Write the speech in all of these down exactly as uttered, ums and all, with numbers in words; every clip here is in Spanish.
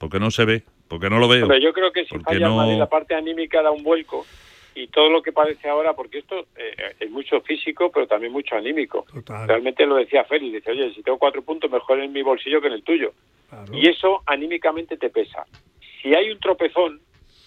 porque no se ve, porque no lo veo. Pero yo creo que si porque falla no... el Madrid, la parte anímica da un vuelco, y todo lo que parece ahora, porque esto eh, es mucho físico, pero también mucho anímico. Total. Realmente lo decía Félix, dice, oye, si tengo cuatro puntos, mejor en mi bolsillo que en el tuyo. Claro. Y eso anímicamente te pesa. Si hay un tropezón,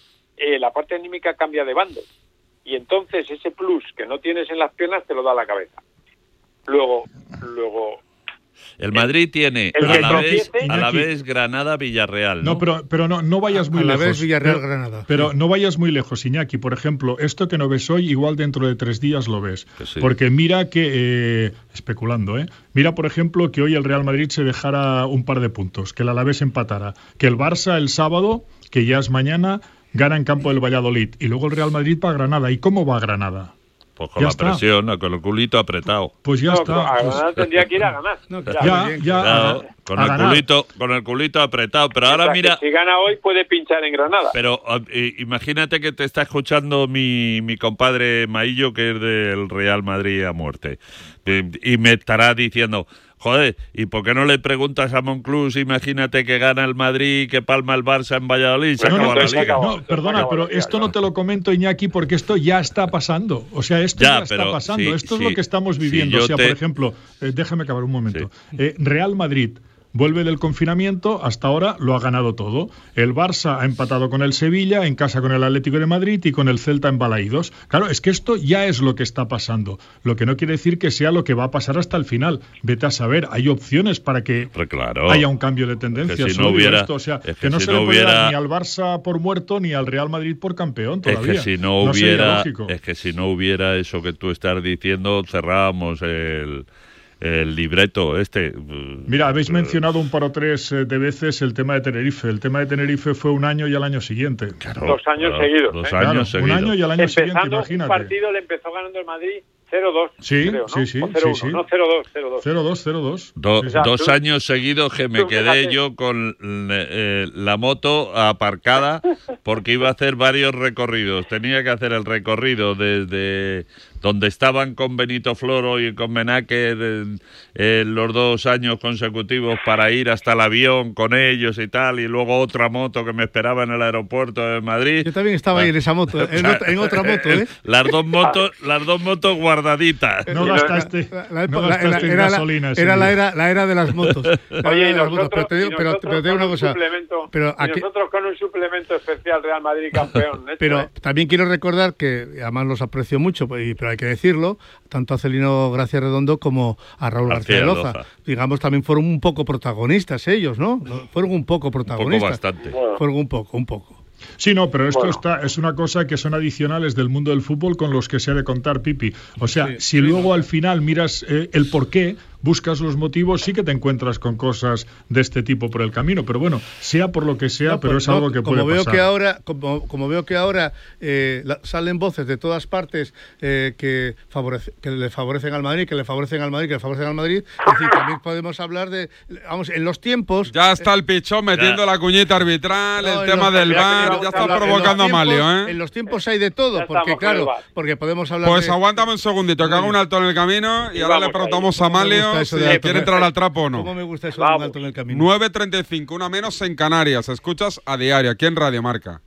eh, la parte anímica cambia de bando. Y entonces ese plus que no tienes en las piernas te lo da la cabeza. Luego, luego... El Madrid tiene el a la, vez, tropiece, a la vez Granada, Villarreal, ¿no? No, pero, pero no, no vayas muy a la lejos. vez Villarreal, pero, Granada. Pero Sí. no vayas muy lejos, Iñaki. Por ejemplo, esto que no ves hoy, igual dentro de tres días lo ves. Que sí. Porque mira que, eh, especulando, ¿eh? Mira, por ejemplo, que hoy el Real Madrid se dejara un par de puntos, que el Alavés empatara, que el Barça el sábado, que ya es mañana, gana en campo del Valladolid. Y luego el Real Madrid va a Granada. ¿Y cómo va a Granada? Pues con Ya la está. presión, con el culito apretado. Pues ya No, está. pero a Pues- Granada tendría que ir a ganar. No, Ya. claro. ya, bien, ya. Claro, a- con a el ganar. culito, con el culito apretado. Pero O ahora sea, que mira, si gana hoy puede pinchar en Granada. pero eh, imagínate que te está escuchando mi, mi compadre Maillo, que es del Real Madrid a muerte, eh, y me estará diciendo, joder, ¿y por qué no le preguntas a Monclús? Imagínate que gana el Madrid, que palma el Barça en Valladolid, se No, No, acaba no, la entonces se liga. acabó. no, perdona, acabó pero la liga, esto no claro. te lo comento, Iñaki, porque esto ya está pasando. O sea, esto Ya, ya, está pero pasando. sí, esto es sí, lo que estamos sí, viviendo. yo o sea, te- por ejemplo, eh, déjame acabar un momento. Eh, Real Madrid vuelve del confinamiento, hasta ahora lo ha ganado todo. El Barça ha empatado con el Sevilla, en casa con el Atlético de Madrid y con el Celta en Balaídos. Claro, es que esto ya es lo que está pasando. Lo que no quiere decir que sea lo que va a pasar hasta el final. Vete a saber, hay opciones para que Pero claro. haya un cambio de tendencia. Es que si Solo no digo hubiera- esto, o sea, es que, que no si se no le puede dar hubiera- ni al Barça por muerto ni al Real Madrid por campeón Es todavía. que si no sería hubiera, lógico. es que si no hubiera eso que tú estás diciendo, cerrábamos el, el libreto este. Mira, habéis Eh, mencionado un par o tres eh, de veces el tema de Tenerife. El tema de Tenerife fue un año y al año siguiente. Claro, Dos años claro, seguidos, Dos ¿eh? años Claro, seguidos. un año y al año siguiente, Empezando un imagínate. partido le empezó ganando el Madrid cero dos. Sí, creo, ¿no? sí, sí, O cero uno, sí, sí. no, cero dos, cero dos. cero dos, cero dos. Do- Sí, sí. sea, dos tú- años seguidos que me tú quedé fíjate. yo con eh, la moto aparcada porque iba a hacer varios recorridos. Tenía que hacer el recorrido desde donde estaban con Benito Floro y con Menáquer en, en los dos años consecutivos para ir hasta el avión con ellos y tal, y luego otra moto que me esperaba en el aeropuerto de Madrid. Yo también estaba ahí en esa moto, en, otra, en otra moto, ¿eh? Las dos motos, las dos motos guardaditas. No Y no- gastaste, La- la no época- la- gastaste en era, la, gasolina. ese era la día. era la era de las motos. La era Oye, de y las motos. nosotros, Pero te digo, y pero, nosotros pero te digo con una un cosa. suplemento- Pero y aquí- nosotros con un suplemento especial Real Madrid campeón. ¿eh? Pero también quiero recordar que, además los aprecio mucho, pues, y- pero hay que decirlo, tanto a Celino Gracia Redondo como a Raúl García, García Loza. Loza. Digamos, también fueron un poco protagonistas ellos, ¿no? Fueron un poco Un poco protagonistas. bastante. Bueno, Fueron un poco, un poco. Sí, no, pero esto Bueno. está es una cosa que son adicionales del mundo del fútbol con los que se ha de contar, Pipi. O sea, Sí, si sí, luego no. al final miras eh, el porqué, buscas los motivos, sí que te encuentras con cosas de este tipo por el camino. Pero bueno, sea por lo que sea, No, pero pues es no, algo que como puede veo pasar. que ahora como, como veo que ahora eh, la- salen voces de todas partes eh, que favorece, que le favorecen al Madrid, que le favorecen al Madrid, que le favorecen al Madrid, es decir, también podemos hablar de, vamos, en los tiempos. Ya está el pichón metiendo Ya. la cuñeta arbitral, No, el en tema los- del ya que V A R, íbamos ya a está hablar- provocando a en los Malio, tiempos- ¿eh? En los tiempos hay de todo, Ya porque estamos con el claro, V A R. porque podemos hablar Pues de... aguántame un segundito, que hago un alto en el camino y Y ahora le vamos preguntamos ahí. a ¿Cómo me Malio gusta si eso de alto quiere en- entrar al trapo o no. ¿Cómo me gusta eso de un Vamos. alto en el camino? nueve treinta y cinco, una menos en Canarias. Escuchas a diario, aquí en Radio Marca.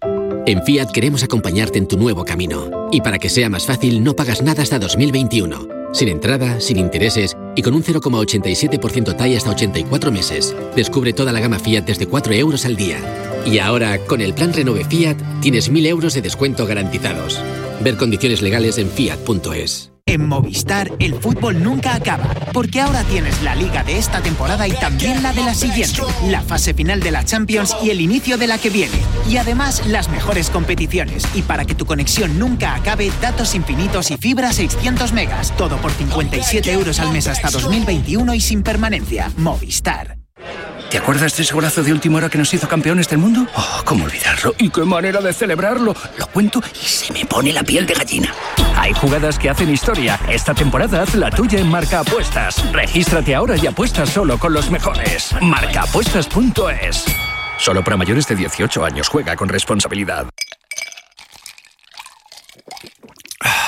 En Fiat queremos acompañarte en tu nuevo camino. Y para que sea más fácil, no pagas nada hasta dos mil veintiuno. Sin entrada, sin intereses y con un cero coma ochenta y siete por ciento T A I hasta ochenta y cuatro meses. Descubre toda la gama Fiat desde cuatro euros al día. Y ahora, con el plan Renove Fiat, tienes mil euros de descuento garantizados. Ver condiciones legales en fiat punto es. En Movistar, el fútbol nunca acaba, porque ahora tienes la liga de esta temporada y también la de la siguiente, la fase final de la Champions y el inicio de la que viene. Y además, las mejores competiciones. Y para que tu conexión nunca acabe, datos infinitos y fibra seiscientos megas. Todo por cincuenta y siete euros al mes hasta dos mil veintiuno y sin permanencia. Movistar. ¿Te acuerdas de ese golazo de última hora que nos hizo campeones del mundo? Oh, ¿cómo olvidarlo? ¿Y qué manera de celebrarlo? Lo cuento y se me pone la piel de gallina. Hay jugadas que hacen historia. Esta temporada haz la tuya en Marca Apuestas. Regístrate ahora y apuesta solo con los mejores. marca apuestas punto es. Solo para mayores de dieciocho años. Juega con responsabilidad.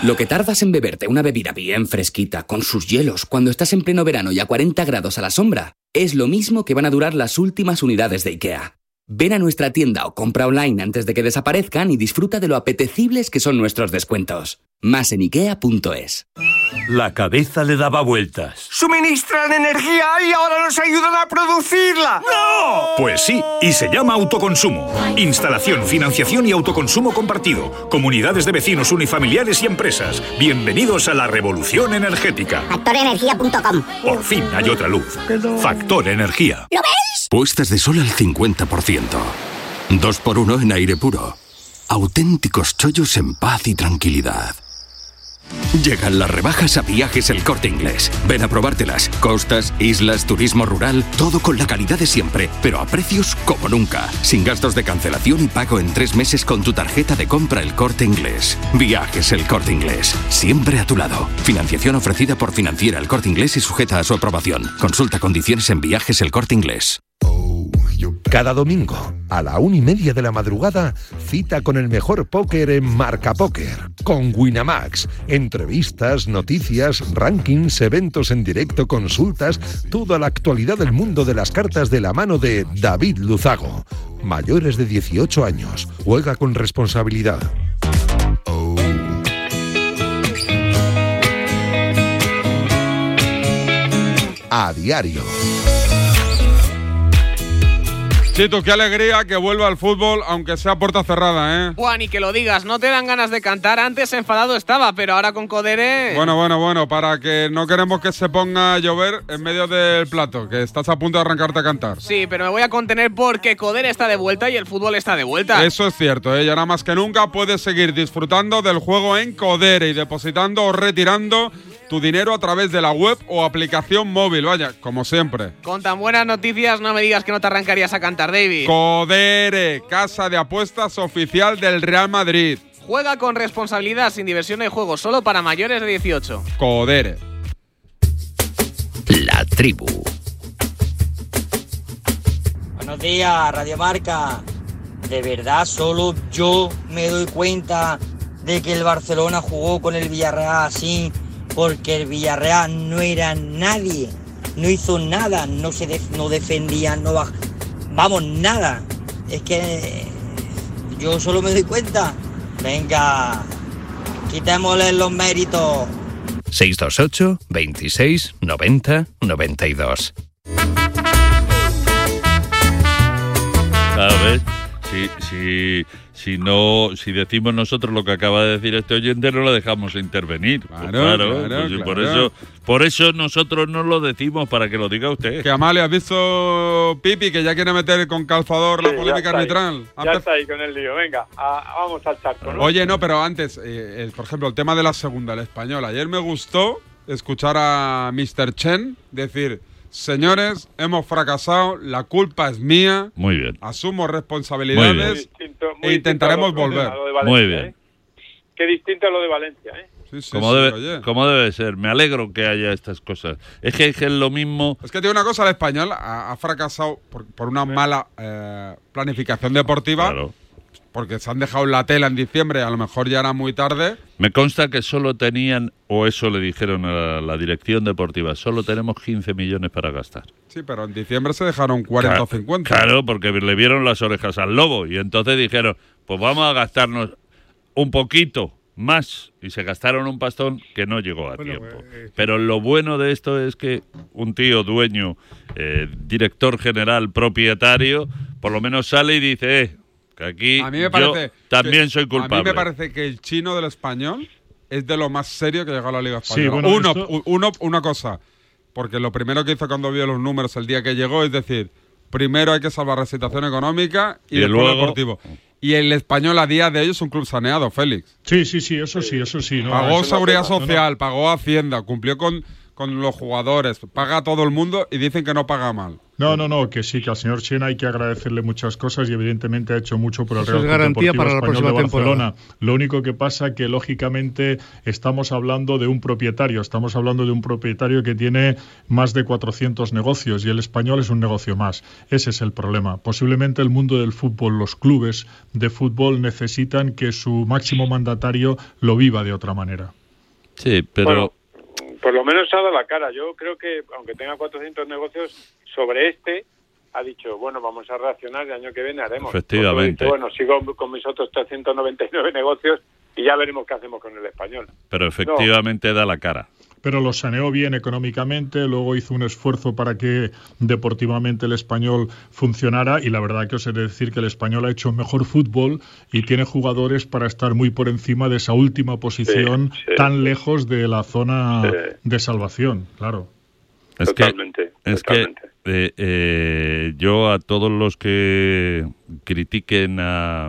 Lo que tardas en beberte una bebida bien fresquita, con sus hielos, cuando estás en pleno verano y a cuarenta grados a la sombra, es lo mismo que van a durar las últimas unidades de IKEA. Ven a nuestra tienda o compra online antes de que desaparezcan y disfruta de lo apetecibles que son nuestros descuentos. Más en ikea punto es. La cabeza le daba vueltas. ¡Suministran energía y ahora nos ayudan a producirla! ¡No! Pues sí, y se llama autoconsumo. Instalación, financiación y autoconsumo compartido. Comunidades de vecinos, unifamiliares y empresas. Bienvenidos a la revolución energética. factor energía punto com. Por fin hay otra luz. Factor Energía. ¿Lo veis? Puestas de sol al cincuenta por ciento. Dos por uno en aire puro. Auténticos chollos en paz y tranquilidad. Llegan las rebajas a Viajes El Corte Inglés. Ven a probártelas. Costas, islas, turismo rural, todo con la calidad de siempre, pero a precios como nunca. Sin gastos de cancelación y pago en tres meses con tu tarjeta de compra El Corte Inglés. Viajes El Corte Inglés. Siempre a tu lado. Financiación ofrecida por Financiera El Corte Inglés y sujeta a su aprobación. Consulta condiciones en Viajes El Corte Inglés. Cada domingo, a la una y media de la madrugada, cita con el mejor póker en Marca Póker, con Winamax. Entrevistas, noticias, rankings, eventos en directo, consultas, toda la actualidad del mundo de las cartas de la mano de David Luzago. Mayores de dieciocho años. Juega con responsabilidad. A diario. Chito, qué alegría que vuelva al fútbol, aunque sea puerta cerrada, ¿eh? Buah, ni que lo digas, no te dan ganas de cantar. Antes enfadado estaba, pero ahora con Codere... Bueno, bueno, bueno, para que no queremos que se ponga a llover en medio del plato, que estás a punto de arrancarte a cantar. Sí, pero me voy a contener porque Codere está de vuelta y el fútbol está de vuelta. Eso es cierto, ¿eh? Y ahora más que nunca puedes seguir disfrutando del juego en Codere y depositando o retirando tu dinero a través de la web o aplicación móvil, vaya, como siempre. Con tan buenas noticias no me digas que no te arrancarías a cantar, David. Codere, casa de apuestas oficial del Real Madrid. Juega con responsabilidad, sin diversión de juego, solo para mayores de dieciocho. Codere. La tribu. Buenos días, Radio Marca. De verdad, solo yo me doy cuenta de que el Barcelona jugó con el Villarreal así, porque el Villarreal no era nadie, no hizo nada, no se def- no defendía, no baj- vamos, nada. Es que yo solo me doy cuenta. Venga, quitémosle los méritos. seis dos ocho, veintiséis, noventa, noventa y dos. A ver, si, si, si no, si decimos nosotros lo que acaba de decir este oyente, no lo dejamos intervenir. Claro, Pues claro, claro, pues claro. por eso, por eso nosotros no lo decimos, para que lo diga usted. Que Amalia, ¿has visto Pipi que ya quiere meter con calzador la Sí, polémica ya está arbitral? ahí. Ha Ya empe- está ahí con el lío. Venga, a- vamos al charco, ¿no? Oye, no, pero antes, eh, el- por ejemplo, el tema de la segunda, el español. Ayer me gustó escuchar a mister Chen decir: señores, hemos fracasado, la culpa es mía. Muy bien. Asumo responsabilidades Muy Distinto, muy e intentaremos distinto a lo- volver. a lo de Valencia, Muy bien. ¿eh? Qué distinto a lo de Valencia, ¿eh? Sí, sí, Como, sí, debe, oye. como debe ser. Me alegro que haya estas cosas. Es que es que es lo mismo. Es que tiene una cosa, el español ha, ha fracasado por, por una mala eh, planificación deportiva. Claro. Porque se han dejado en la tela en diciembre, a lo mejor ya era muy tarde. Me consta que solo tenían, o eso le dijeron a la, la dirección deportiva, solo tenemos quince millones para gastar. Sí, pero en diciembre se dejaron cuarenta o cincuenta. Claro, porque le vieron las orejas al lobo y entonces dijeron, pues vamos a gastarnos un poquito más, y se gastaron un pastón que no llegó a Bueno, tiempo. eh, Pero lo bueno de esto es que un tío dueño, eh, director general, propietario, por lo menos sale y dice, eh, que aquí A mí me yo parece también que- soy culpable. A mí me parece que el chino del español es de lo más serio que llegó a la Liga Sí, Española. bueno, uno, esto- u- uno, una cosa, porque lo primero que hizo cuando vio los números el día que llegó es decir, primero hay que salvar la situación económica y, Y después luego- lo deportivo. Y el español a día de hoy es un club saneado, Félix. Sí, sí, sí, eso sí, eso sí. No, Pagó eso- seguridad no, no. social, pagó Hacienda, cumplió con, con los jugadores, paga a todo el mundo y dicen que no paga mal. No, no, no, que sí, que al señor Chen hay que agradecerle muchas cosas y evidentemente ha hecho mucho por el Eso Real es Club garantía Deportivo para la Español próxima de Barcelona. temporada. Lo único que pasa que lógicamente estamos hablando de un propietario, estamos hablando de un propietario que tiene más de cuatrocientos negocios y el Español es un negocio más. Ese es el problema. Posiblemente el mundo del fútbol, los clubes de fútbol necesitan que su máximo mandatario lo viva de otra manera. Sí, pero... Bueno, por lo menos ha dado la cara. Yo creo que, aunque tenga cuatrocientos negocios, sobre este ha dicho, bueno, vamos a reaccionar y el año que viene haremos. Efectivamente. Dicho, bueno, sigo con mis otros trescientos noventa y nueve negocios y ya veremos qué hacemos con el Español. Pero efectivamente no. da la cara. Pero lo saneó bien económicamente, luego hizo un esfuerzo para que deportivamente el Español funcionara y la verdad que os he de decir que el Español ha hecho mejor fútbol y tiene jugadores para estar muy por encima de esa última posición sí, sí. tan lejos de la zona sí. de salvación, claro. Es totalmente, que, es totalmente. que eh, eh, yo a todos los que critiquen a,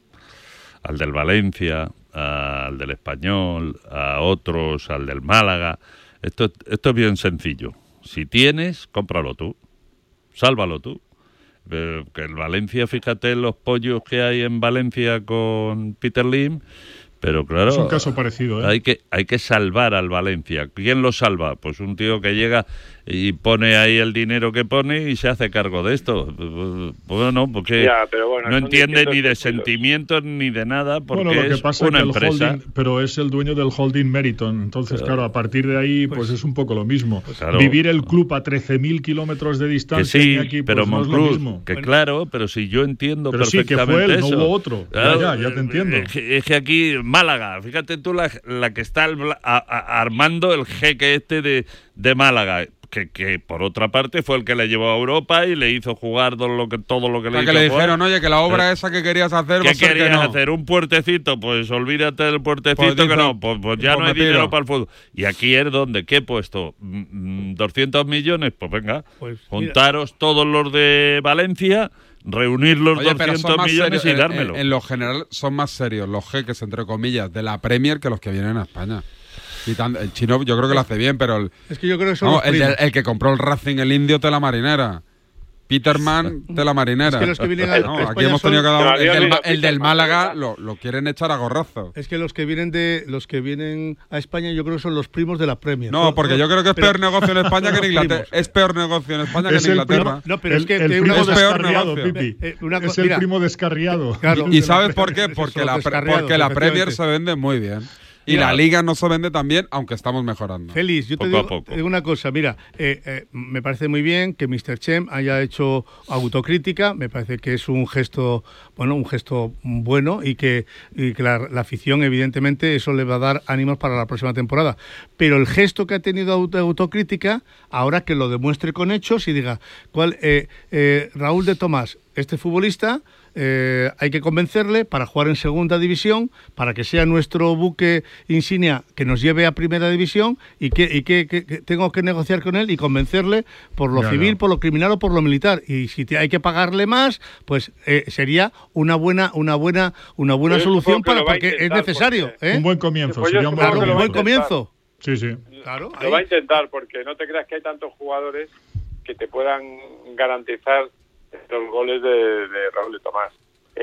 al del Valencia, al del Español, a otros, al del Málaga, esto, esto es bien sencillo. Si tienes, cómpralo tú, sálvalo tú. Eh, que el Valencia, fíjate los pollos que hay en Valencia con Peter Lim. Pero claro, es un caso parecido, ¿eh? hay que hay que salvar al Valencia. ¿Quién lo salva? Pues un tío que llega y pone ahí el dinero que pone y se hace cargo de esto. Bueno, porque ya, pero bueno, no entiende ni de estilos. sentimientos ni de nada, porque bueno, lo que es pasa una es que empresa. El holding, pero es el dueño del holding Meriton. Entonces, claro, claro a partir de ahí, pues, pues es un poco lo mismo. Pues claro. Vivir el club a trece mil kilómetros de distancia que sí, aquí, pues pero no Monclús, es lo mismo. que bueno. claro, pero si yo entiendo pero perfectamente sí, que fue él, eso. no hubo otro. Claro, ya, ya, ya te entiendo. Es que, es que aquí, Málaga, fíjate tú la, la que está el, a, a, armando el jeque este de, de Málaga. Que, que por otra parte fue el que le llevó a Europa y le hizo jugar todo lo que, todo lo que le o sea, hizo que le jugar. dijeron, oye, que la obra eh, esa que querías hacer va a ser querías que no. hacer? ¿Un puertecito? Pues olvídate del puertecito, pues que no, pues, pues ya pues no hay dinero pido. para el fútbol. ¿Y aquí es donde? ¿Qué he puesto? ¿doscientos millones? Pues venga, pues, juntaros todos los de Valencia, reunir los Oye, doscientos millones serios, y dármelo. En, en lo general son más serios los jeques, entre comillas, de la Premier que los que vienen a España. Y tan, el chino yo creo que lo hace bien, pero el, es que yo creo que son no, los el, el, el que compró el Racing, el indio, Tela Marinera. Peterman, Tela Marinera. Es que los que vienen a, no, a aquí hemos tenido son... cada uno. El del, el del Málaga lo, lo quieren echar a gorrazo. Es que los que vienen de los que vienen a España yo creo que son los primos de la Premier. No, porque yo creo que es pero... peor negocio en España que en Inglaterra. Es peor negocio en España es que en Inglaterra. No, pero es que el, el una primo cosa descarriado, Pipi. Eh, una es el mira, primo descarriado. Claro, ¿Y sabes por qué? Porque la, porque la Premier se vende muy bien. Y mira, la Liga no se vende tan bien, aunque estamos mejorando. Félix, yo te poco digo, a poco. te digo una cosa. Mira, eh, eh, me parece muy bien que míster Chen haya hecho autocrítica. Me parece que es un gesto, bueno, un gesto bueno y que, y que la, la afición, evidentemente, eso le va a dar ánimos para la próxima temporada. Pero el gesto que ha tenido auto, autocrítica, ahora que lo demuestre con hechos y diga, ¿cuál, eh, eh, Raúl de Tomás, este futbolista... Eh, hay que convencerle para jugar en segunda división, para que sea nuestro buque insignia que nos lleve a primera división y que, y que, que, que tengo que negociar con él y convencerle por lo ya, civil, ya. por lo criminal o por lo militar. Y si te, hay que pagarle más, pues eh, sería una buena, una buena, una buena Pero solución para porque es necesario. Porque, ¿eh? Un buen comienzo. Pues sería un, claro, un buen comienzo. Sí, sí. Claro, lo ahí. va a intentar porque no te creas que hay tantos jugadores que te puedan garantizar los goles de, de Raúl de Tomás.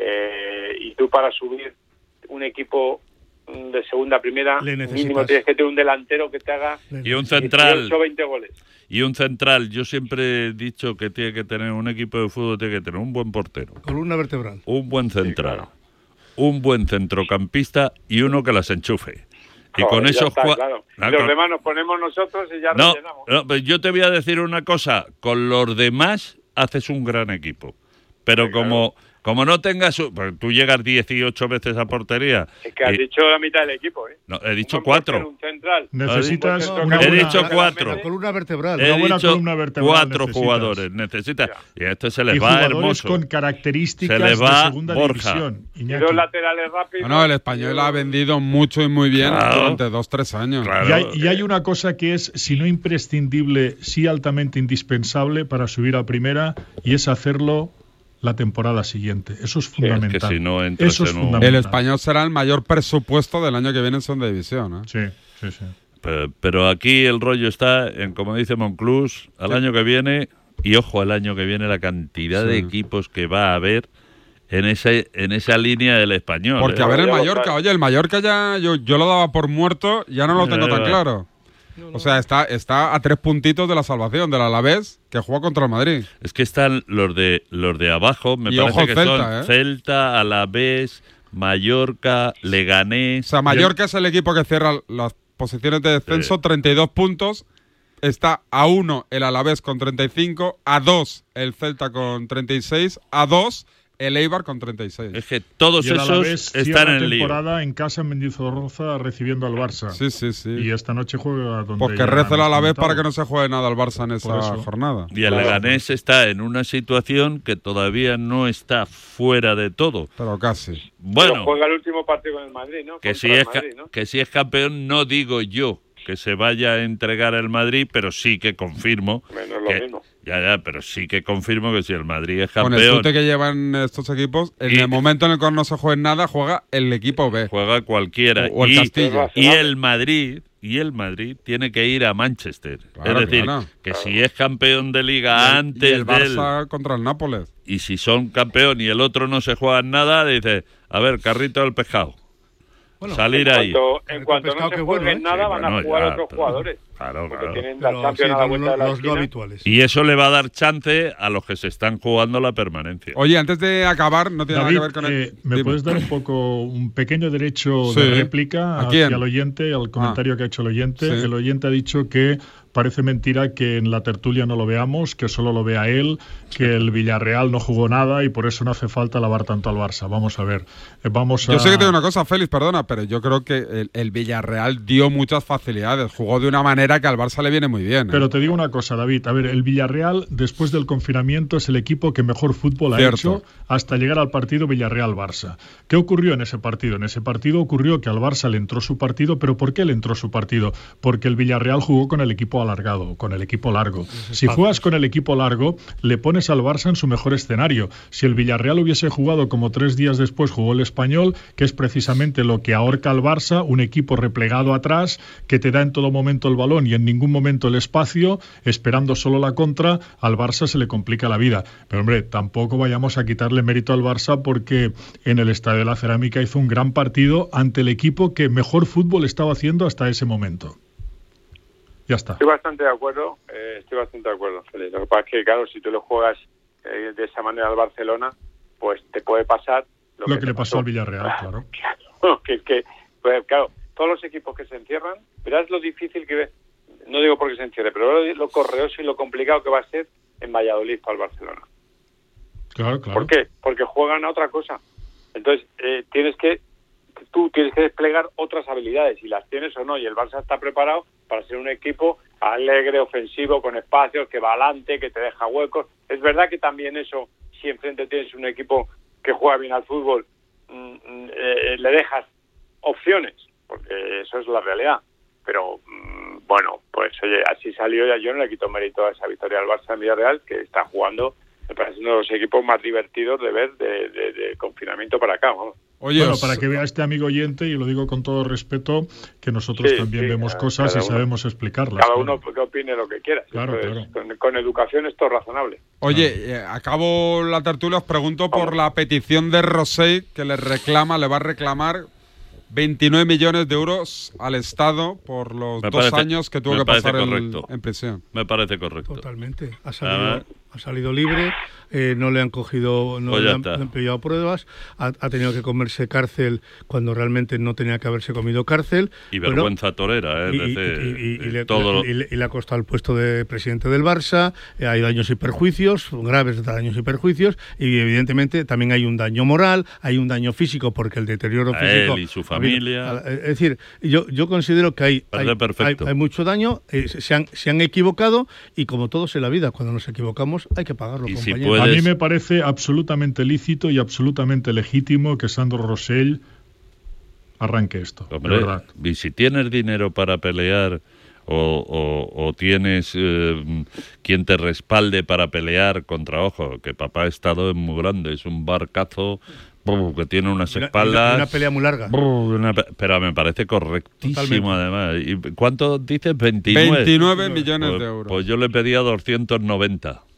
Eh, y tú para subir un equipo de segunda a primera, mínimo tienes que tener un delantero que te haga y un central dieciocho, veinte goles. Y un central, yo siempre he dicho que tiene que tener un equipo de fútbol, tiene que tener un buen portero. Columna vertebral. Un buen central. Sí, claro. Un buen centrocampista y uno que las enchufe. Y Joder, con eso está, claro. ah, Los con... demás nos ponemos nosotros y ya no, rellenamos. No, pues yo te voy a decir una cosa, con los demás haces un gran equipo. Pero sí, como, claro. como no tengas... Pues tú llegas dieciocho veces a portería... Es que has y, dicho la mitad del equipo, ¿eh? No, he dicho cuatro. Un central. Necesitas... No, una he buena, dicho cuatro. La columna vertebral. He una buena dicho columna vertebral cuatro necesitas. jugadores. Necesitas. Y a esto se les y va hermoso. con características se les va de segunda Borja. división. Y dos laterales rápidos. No, no, el español ha vendido mucho y muy bien claro. durante dos, tres años. Claro. Y, hay, y hay una cosa que es, si no imprescindible, sí altamente indispensable para subir a primera, y es hacerlo la temporada siguiente. Eso es fundamental. Sí, es que si no Eso es un... fundamental. El español será el mayor presupuesto del año que viene en segunda división. ¿eh? Sí, sí, sí. Pero, pero aquí el rollo está en, como dice Monclús, al sí. año que viene Y ojo, el año que viene la cantidad sí. de equipos que va a haber en ese en esa línea del Español. Porque ¿eh? a ver el Mallorca, oye, el Mallorca ya yo, yo lo daba por muerto, ya no lo tengo tan claro. No, no. O sea, está, está a tres puntitos de la salvación del Alavés, que juega contra el Madrid. Es que están los de los de abajo, me y parece ojo que Celta, son ¿eh? Celta, Alavés, Mallorca, Leganés. O sea, Mallorca es el equipo que cierra las posiciones de descenso, sí. treinta y dos puntos. Está a uno el Alavés con treinta y cinco, a dos el Celta con treinta y seis, a dos el Eibar con treinta y seis. Es que todos y el esos Alavés están en lío. temporada en casa en Mendizorroza recibiendo al Barça. Sí, sí, sí. Y esta noche juega donde Pues que rece el Alavés para que no se juegue nada al Barça en esa jornada. Y el Leganés está en una situación que todavía no está fuera de todo. Pero casi. Bueno. Pero juega el último partido con el Madrid, ¿no? Que si, es Madrid, ¿no? que si es campeón, no digo yo que se vaya a entregar el Madrid, pero sí que confirmo. Bueno, es que, lo mismo. Ya, ya, pero sí que confirmo que si el Madrid es campeón... Con el chute que llevan estos equipos, en y, el momento en el que no se juegue nada, juega el equipo B. Juega cualquiera. O, o el y, Castilla. Y el Madrid... Y el Madrid tiene que ir a Manchester. Claro, es decir, claro. que si es campeón de Liga y el, antes y el Barça del... contra el Nápoles. Y si son campeón y el otro no se juega nada, dice, a ver, carrito del pescado. Bueno, salir en ahí. Cuanto, en cuanto no se jueguen nada, sí, van bueno, a jugar ya, otros pero, jugadores. Claro, porque claro. tienen la Pero, Champions sí, a la vuelta los, de la los esquina. habituales. Y eso le va a dar chance a los que se están jugando la permanencia. Oye, antes de acabar, no tiene David, nada que ver con eh, el... ¿me Dime. puedes dar un poco, un pequeño derecho sí. de réplica ¿A quién? hacia el oyente, al comentario ah. que ha hecho el oyente? Sí. El oyente ha dicho que parece mentira que en la tertulia no lo veamos, que solo lo vea él, que el Villarreal no jugó nada y por eso no hace falta alabar tanto al Barça. Vamos a ver. Vamos a... Yo sé que te digo una cosa, Félix, perdona, pero yo creo que el, el Villarreal dio muchas facilidades. Jugó de una manera que al Barça le viene muy bien. ¿eh? Pero te digo una cosa, David. A ver, el Villarreal, después del confinamiento, es el equipo que mejor fútbol ha Cierto. hecho hasta llegar al partido Villarreal-Barça. ¿Qué ocurrió en ese partido? En ese partido ocurrió que al Barça le entró su partido, pero ¿por qué le entró su partido? Porque el Villarreal jugó con el equipo alargado, con el equipo largo. Si juegas con el equipo largo, le pones al Barça en su mejor escenario. Si el Villarreal hubiese jugado como tres días después jugó el Español, que es precisamente lo que ahorca al Barça, un equipo replegado atrás, que te da en todo momento el balón y en ningún momento el espacio, esperando solo la contra, al Barça se le complica la vida. Pero hombre, tampoco vayamos a quitarle mérito al Barça porque en el Estadio de la Cerámica hizo un gran partido ante el equipo que mejor fútbol estaba haciendo hasta ese momento. Ya está. Estoy bastante de acuerdo, eh, estoy bastante de acuerdo, Félix. Lo que pasa es que, claro, si tú lo juegas eh, de esa manera al Barcelona, pues te puede pasar lo, lo que, que le pasó, pasó al Villarreal, claro. Claro, que es que, pues, claro, todos los equipos que se encierran, verás lo difícil que ve, no digo porque se encierre, pero lo, lo correoso y lo complicado que va a ser en Valladolid para el Barcelona. Claro, claro. ¿Por qué? Porque juegan a otra cosa. Entonces, eh, tienes que tú tienes que desplegar otras habilidades, si las tienes o no, y el Barça está preparado para ser un equipo alegre, ofensivo, con espacios, que va adelante, que te deja huecos. Es verdad que también eso, si enfrente tienes un equipo que juega bien al fútbol, eh, le dejas opciones, porque eso es la realidad. Pero, bueno, pues oye, así salió, ya yo no le quito mérito a esa victoria al Barça en Villarreal, que está jugando, me parece uno de los equipos más divertidos de ver de, de, de confinamiento para acá, vamos. Oye, bueno, para que vea este amigo oyente, y lo digo con todo respeto, que nosotros sí, también sí, vemos cosas y uno, sabemos explicarlas. Cada uno que opine lo que quiera. Claro, claro. Con, con educación esto es razonable. Oye, eh, acabo la tertulia, os pregunto por la petición de Rosell, que le reclama, le va a reclamar veintinueve millones de euros al Estado por los me dos parece, años que tuvo que pasar el, en prisión. Me parece correcto. Totalmente. Ha salido, ha salido libre, eh, no le han cogido, no pues le, han, le han pillado pruebas, ha, ha tenido que comerse cárcel cuando realmente no tenía que haberse comido cárcel. Y vergüenza bueno, torera, ¿eh? Y, y, y, y, le, todo y, le, y le ha costado el puesto de presidente del Barça, eh, hay daños y perjuicios, graves daños y perjuicios, y evidentemente también hay un daño moral, hay un daño físico, porque el deterioro a físico... él y su familia... Es decir, yo, yo considero que hay, hay, hay, hay mucho daño, eh, se, han, se han equivocado, y como todos en la vida, cuando nos equivocamos hay que pagarlo, compañeros. Si puedes... A mí me parece absolutamente lícito y absolutamente legítimo que Sandro Rosell arranque esto. Hombre, de verdad. Y si tienes dinero para pelear o, o, o tienes eh, quien te respalde para pelear contra, ojo, que papá ha estado en muy grande, es un barcazo... que tiene unas espaldas... Una, una pelea muy larga. Una, pero me parece correctísimo. Totalmente. Además. ¿Y cuánto dices? veintinueve. veintinueve millones pues, de euros. Pues yo le pedía doscientos noventa.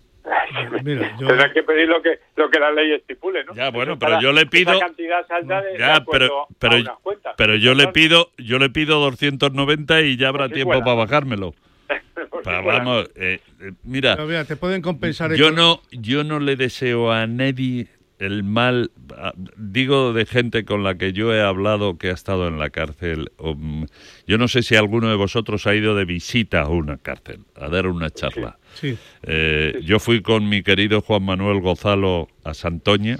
Mira, yo... Tendrás que pedir lo que lo que la ley estipule, ¿no? Ya, bueno, Eso pero para yo le pido... esa cantidad salta de, Ya, de pero, a pero, unas cuentas. pero yo le pido yo le pido doscientos noventa y ya habrá Pues sí tiempo fuera. para bajármelo. Pues sí Pero fuera. vamos, eh, eh, mira, Pero mira, te pueden compensar... yo eco- no, yo no le deseo a nadie el mal, a- digo de gente con la que yo he hablado que ha estado en la cárcel. Um, yo no sé si alguno de vosotros ha ido de visita a una cárcel, a dar una charla. Sí. Eh, yo fui con mi querido Juan Manuel Gozalo a Santoña,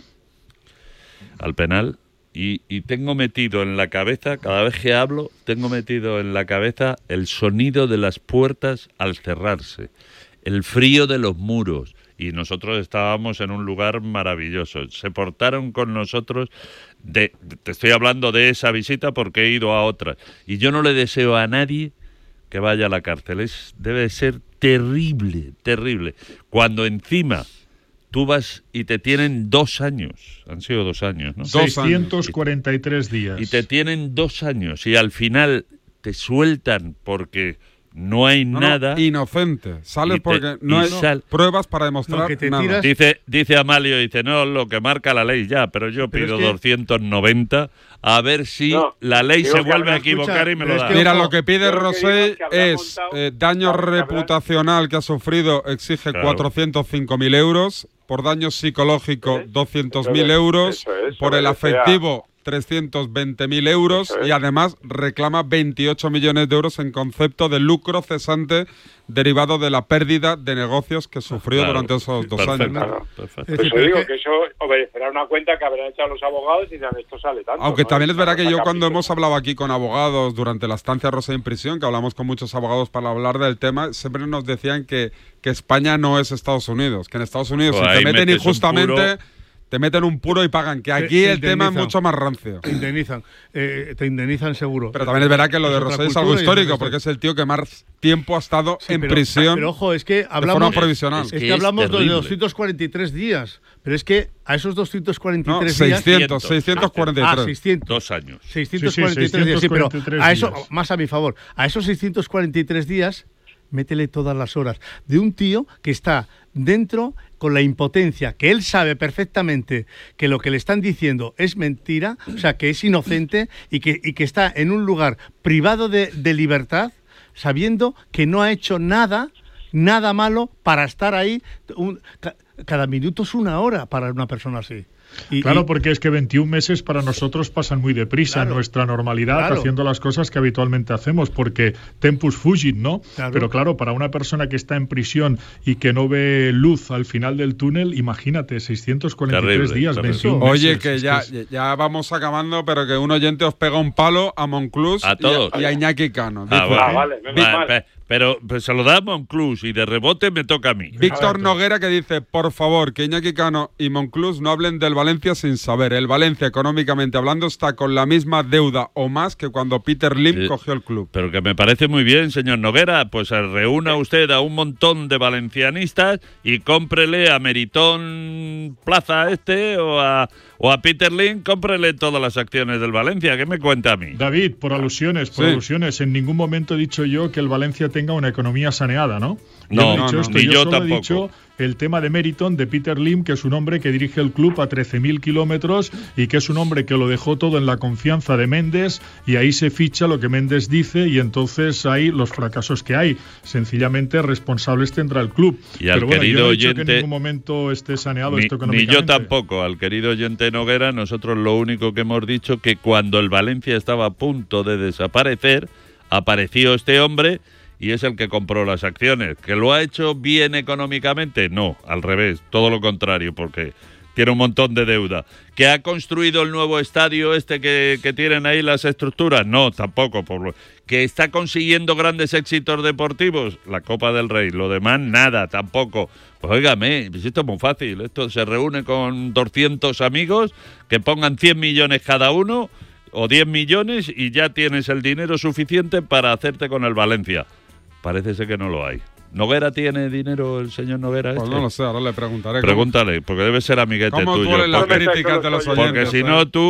al penal, y, y tengo metido en la cabeza, cada vez que hablo, tengo metido en la cabeza el sonido de las puertas al cerrarse, el frío de los muros. Y nosotros estábamos en un lugar maravilloso. Se portaron con nosotros, de, te estoy hablando de esa visita porque he ido a otras. Y yo no le deseo a nadie que vaya a la cárcel. Es, debe ser terrible, terrible. Cuando encima tú vas y te tienen dos años, han sido dos años, ¿no? seiscientos cuarenta y tres días. Y te tienen dos años y al final te sueltan porque no hay No, no, nada. inocente. Sales Y te- porque no y hay sal- pruebas para demostrar No, que te nada. tiras- Dice, dice Amalio, dice, no, lo que marca la ley ya, pero yo Pero pido es que- doscientos noventa a ver si No, la ley digo se que vuelve a habrá- equivocar escucha, y me pero lo es da. que- Mira, ojo, lo que pide yo lo que Rosé digo es que habrá es montado- eh, daño habrá- habrá- reputacional que ha sufrido, exige Claro. cuatrocientos cinco mil euros, por daño psicológico Eso doscientos es, mil euros, eso es, por el eso es, afectivo trescientos veinte mil euros Eso es. y además reclama veintiocho millones de euros en concepto de lucro cesante derivado de la pérdida de negocios que sufrió Claro. durante esos dos Perfecto, años. Claro. perfecto. Es Por decir, eso pero digo es que- que eso obedecerá una cuenta que habrán echado los abogados y dirán, esto sale tanto. Aunque ¿no? también es verdad que yo Saca cuando piso. hemos hablado aquí con abogados durante la estancia Rosé en prisión, que hablamos con muchos abogados para hablar del tema, siempre nos decían que, que España no es Estados Unidos, que en Estados Unidos Pues si te ahí meten metes un injustamente, puro. te meten un puro y pagan, que Te- aquí te el tema es indemnizan. mucho más rancio. Te indemnizan, eh, te indemnizan seguro. Pero también es verdad que lo de otra Rosé es cultura algo y es histórico, otra porque es el tío que más tiempo ha estado Sí, en pero- prisión Pero ojo, es que de hablamos, forma provisional. es Es que, que es hablamos de terrible. doscientos cuarenta y tres días. Pero es que a esos doscientos cuarenta y No, tres días... seiscientos, seiscientos cuarenta y tres. Ah, seiscientos. Dos años. seiscientos Sí, sí, cuarenta y tres días, sí, pero seiscientos cuarenta y tres a eso, días. más a mi favor, a esos seiscientos cuarenta y tres días, métele todas las horas de un tío que está dentro con la impotencia, que él sabe perfectamente que lo que le están diciendo es mentira, o sea, que es inocente y que, y que está en un lugar privado de, de libertad, sabiendo que no ha hecho nada, nada malo para estar ahí. Un, ca- cada minuto es una hora para una persona así. Y- Claro, y- porque es que veintiún meses para nosotros pasan muy deprisa Claro. en nuestra normalidad, Claro. haciendo las cosas que habitualmente hacemos, porque tempus fugit, ¿no? Claro. Pero claro, para una persona que está en prisión y que no ve luz al final del túnel, imagínate, seiscientos cuarenta y tres Terrible, días, terrible. veintiún Oye, meses, que es ya, es- ya vamos acabando, pero que un oyente os pega un palo a Monclús A y todos. y a Iñaki Cano. Ah, Dice, bueno. Ah, vale, menos Va, mal. pe- pero pues, se lo da a Monclús y de rebote me toca a mí. Víctor Noguera que dice, por favor, que Iñaki Cano y Monclús no hablen del Valencia sin saber. El Valencia, económicamente hablando, está con la misma deuda o más que cuando Peter Lim Sí. cogió el club. Pero que me parece muy bien, señor Noguera, pues eh, reúna usted a un montón de valencianistas y cómprele a Meritón Plaza este o a, o a Peter Lim, cómprele todas las acciones del Valencia. ¿Qué me cuenta a mí? David, por alusiones, por Sí. alusiones, en ningún momento he dicho yo que el Valencia tenga una economía saneada, ¿no? No, Yo he no, dicho no. esto, Ni yo solo tampoco. he dicho el tema de Meriton, de Peter Lim, que es un hombre que dirige el club a trece mil kilómetros y que es un hombre que lo dejó todo en la confianza de Méndez y ahí se ficha lo que Méndez dice y entonces hay los fracasos que hay. Sencillamente responsables tendrá el club. Y al Pero bueno, querido yo no he dicho que en oyente- ningún momento esté saneado Ni, esto ni económicamente. yo tampoco, al querido oyente Noguera, nosotros lo único que hemos dicho que cuando el Valencia estaba a punto de desaparecer, apareció este hombre y es el que compró las acciones. ¿Que lo ha hecho bien económicamente? No, al revés, todo lo contrario, porque tiene un montón de deuda. ¿Que ha construido el nuevo estadio este que, que tienen ahí las estructuras? No, tampoco. Por lo, ¿que está consiguiendo grandes éxitos deportivos? La Copa del Rey. Lo demás, nada, tampoco. Pues óigame, pues esto es muy fácil. Esto se reúne con doscientos amigos que pongan cien millones cada uno o diez millones y ya tienes el dinero suficiente para hacerte con el Valencia. Parece ser que no lo hay. ¿Noguera tiene dinero el señor Noguera? Pues este? no lo sé, ahora le preguntaré. Pregúntale, porque debe ser amiguete ¿Cómo tuyo. duelen las porque, críticas de los oyentes? porque si no tú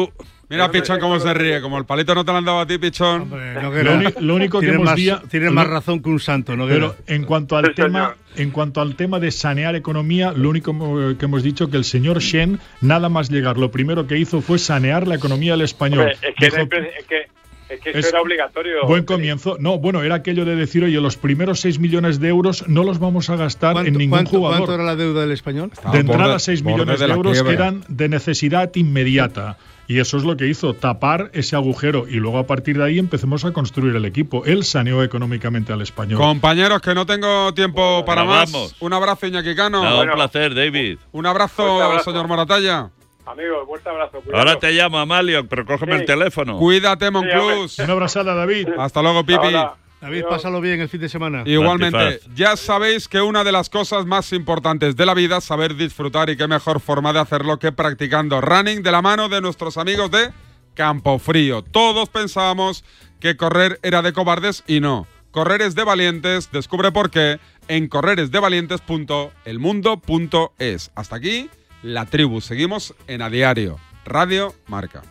Mira, Pichón, cómo se ríe. Como el palito no te lo han dado a ti, Pichón. Hombre, Lo, uni- lo único que Tienes hemos más, día, tienes más razón que un santo, ¿no? Pero en cuanto al Sí, tema, señor. en cuanto al tema de sanear economía, lo único que hemos dicho que el señor Shen, nada más llegar, lo primero que hizo fue sanear la economía del español. Hombre, es, que Dijo, era impre- es que, es que eso Es era obligatorio. buen comienzo. No, bueno, era aquello de decir, oye, los primeros seis millones de euros no los vamos a gastar en ningún cuánto, jugador. ¿Cuánto era la deuda del español? De entrada, borde- seis borde millones de de la euros que quiebra. eran de necesidad inmediata. Y eso es lo que hizo, tapar ese agujero. Y luego a partir de ahí empecemos a construir el equipo. Él saneó económicamente al español. Compañeros, que no tengo tiempo para Nos más. vamos. Un abrazo, Iñaki Cano. No, Bueno. un placer, David. Un abrazo, Fuerte abrazo. señor Moratalla. Amigo, fuerte abrazo. cuidado. Ahora te llamo, Amalio, pero cógeme Sí. el teléfono. Cuídate, Monclús. Una abrazada, David. Hasta luego, Pipi. Ahora, David, Dios. pásalo bien el fin de semana. Igualmente, Antifaz. ya sabéis que una de las cosas más importantes de la vida es saber disfrutar, y qué mejor forma de hacerlo que practicando running de la mano de nuestros amigos de Campofrío. Todos pensábamos que correr era de cobardes y no. Correr es de valientes, descubre por qué en correresdevalientes punto el mundo punto es. Hasta aquí, La Tribu. Seguimos en A Diario, Radio Marca.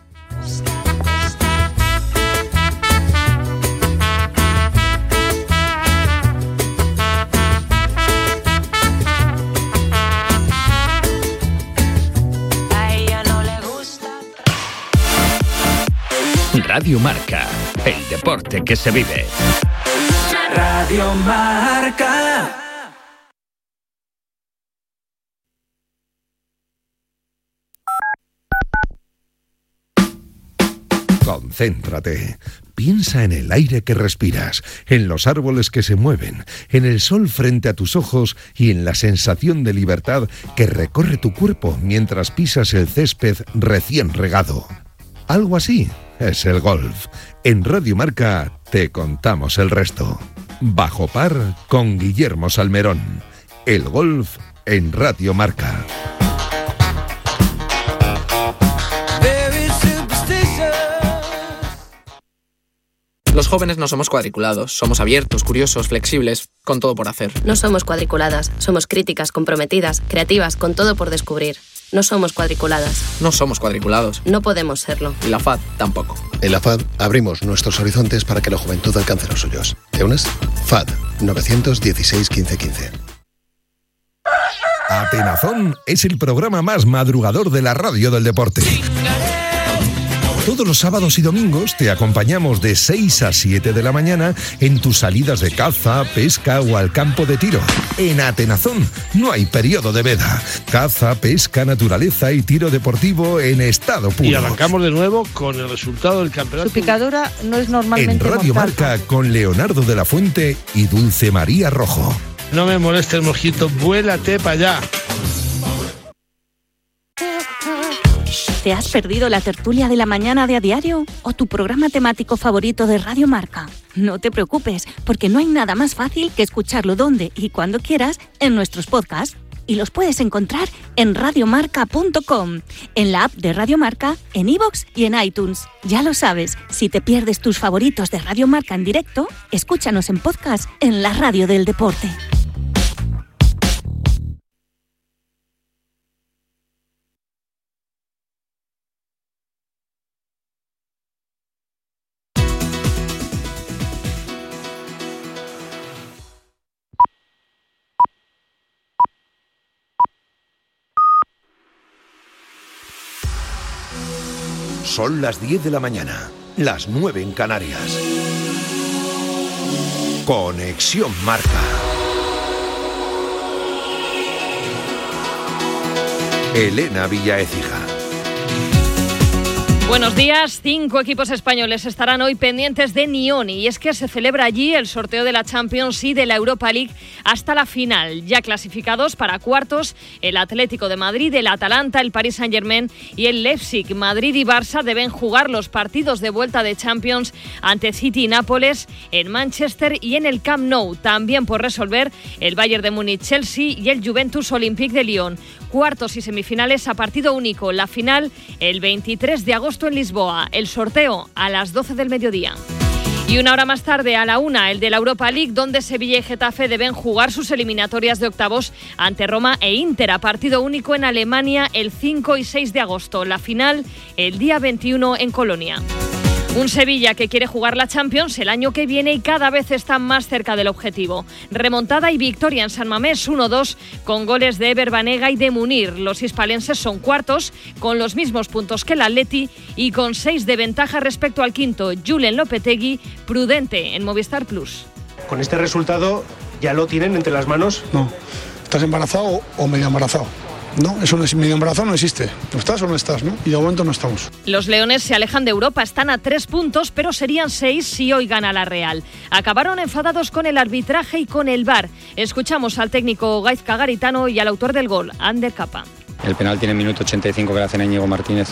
Radio Marca, el deporte que se vive. Radio Marca. Concéntrate. Piensa en el aire que respiras, en los árboles que se mueven, en el sol frente a tus ojos y en la sensación de libertad que recorre tu cuerpo mientras pisas el césped recién regado. Algo así es el golf. En Radio Marca te contamos el resto. Bajo par con Guillermo Salmerón. El golf en Radio Marca. Los jóvenes no somos cuadriculados, somos abiertos, curiosos, flexibles, con todo por hacer. No somos cuadriculadas, somos críticas, comprometidas, creativas, con todo por descubrir. No somos cuadriculadas. No somos cuadriculados. No podemos serlo. Y la F A D tampoco. En la F A D abrimos nuestros horizontes para que la juventud alcance los suyos. ¿Te unes? F A D nueve uno seis, quince, quince. Atenazón es el programa más madrugador de la radio del deporte. Todos los sábados y domingos te acompañamos de seis a siete de la mañana en tus salidas de caza, pesca o al campo de tiro. En Atenazón no hay periodo de veda. Caza, pesca, naturaleza y tiro deportivo en estado puro. Y arrancamos de nuevo con el resultado del campeonato. Su picadura no es normalmente En Radio mortal. Marca con Leonardo de la Fuente y Dulce María Rojo. No me moleste el mosquito, vuélate para allá. ¿Te has perdido la tertulia de la mañana de A Diario o tu programa temático favorito de Radio Marca? No te preocupes, porque no hay nada más fácil que escucharlo donde y cuando quieras en nuestros podcasts. Y los puedes encontrar en radiomarca punto com, en la app de Radio Marca, en iVoox y en iTunes. Ya lo sabes, si te pierdes tus favoritos de Radio Marca en directo, escúchanos en podcast en la radio del deporte. Son las diez de la mañana, las nueve en Canarias. Conexión Marca. Elena Villaécija. Buenos días. Cinco equipos españoles estarán hoy pendientes de Nyon, y es que se celebra allí el sorteo de la Champions y de la Europa League hasta la final. Ya clasificados para cuartos el Atlético de Madrid, el Atalanta, el Paris Saint-Germain y el Leipzig. Madrid y Barça deben jugar los partidos de vuelta de Champions ante City y Nápoles en Manchester y en el Camp Nou. También por resolver el Bayern de Múnich, Chelsea y el Juventus Olympique de Lyon. Cuartos y semifinales a partido único. La final el veintitrés de agosto en Lisboa. El sorteo a las doce del mediodía. Y una hora más tarde, a la una, el de la Europa League, donde Sevilla y Getafe deben jugar sus eliminatorias de octavos ante Roma e Inter, a partido único en Alemania el cinco y seis de agosto. La final el día veintiuno en Colonia. Un Sevilla que quiere jugar la Champions el año que viene y cada vez está más cerca del objetivo. Remontada y victoria en San Mamés uno dos con goles de Ever Banega y de Munir. Los hispalenses son cuartos con los mismos puntos que el Atleti y con seis de ventaja respecto al quinto, Julen Lopetegui, prudente en Movistar Plus. Con este resultado ya lo tienen entre las manos. No, estás embarazado o medio embarazado. No, eso no es medio embarazo, no existe. ¿No estás o no estás, no? Y de momento no estamos. Los leones se alejan de Europa, están a tres puntos, pero serían seis si hoy gana la Real. Acabaron enfadados con el arbitraje y con el V A R. Escuchamos al técnico Gaizka Garitano y al autor del gol, Ander Capa. El penal tiene minuto ochenta y cinco que le hacen a Íñigo Martínez